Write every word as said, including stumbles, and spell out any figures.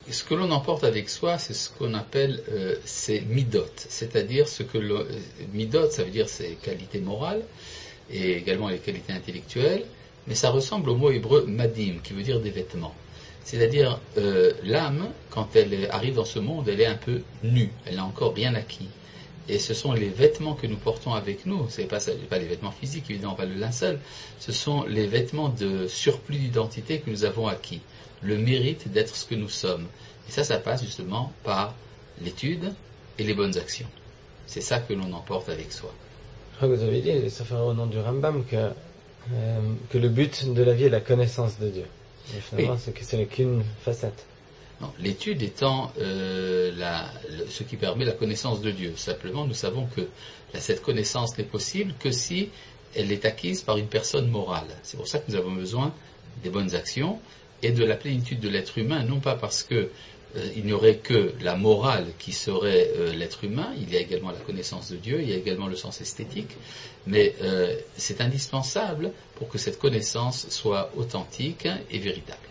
ce que l'on emporte avec soi, c'est ce qu'on appelle euh, ces midot, c'est-à-dire ce que le, midot, ça veut dire ses qualités morales et également les qualités intellectuelles, mais ça ressemble au mot hébreu madim, qui veut dire des vêtements. C'est-à-dire euh, l'âme, quand elle arrive dans ce monde, elle est un peu nue, elle n'a encore rien acquis. Et ce sont les vêtements que nous portons avec nous, ce n'est pas, pas les vêtements physiques, évidemment, pas le linceul, ce sont les vêtements de surplus d'identité que nous avons acquis, le mérite d'être ce que nous sommes. Et ça, ça passe justement par l'étude et les bonnes actions. C'est ça que l'on emporte avec soi. Je crois que vous avez dit, ça fait au nom du Rambam, que, euh, que le but de la vie est la connaissance de Dieu. Et finalement, oui. c'est que ce n'est qu'une facette. Non, l'étude étant euh, la, le, ce qui permet la connaissance de Dieu. Simplement, nous savons que là, cette connaissance n'est possible que si elle est acquise par une personne morale. C'est pour ça que nous avons besoin des bonnes actions et de la plénitude de l'être humain, non pas parce que euh, il n'y aurait que la morale qui serait euh, l'être humain, il y a également la connaissance de Dieu, il y a également le sens esthétique, mais euh, c'est indispensable pour que cette connaissance soit authentique et véritable.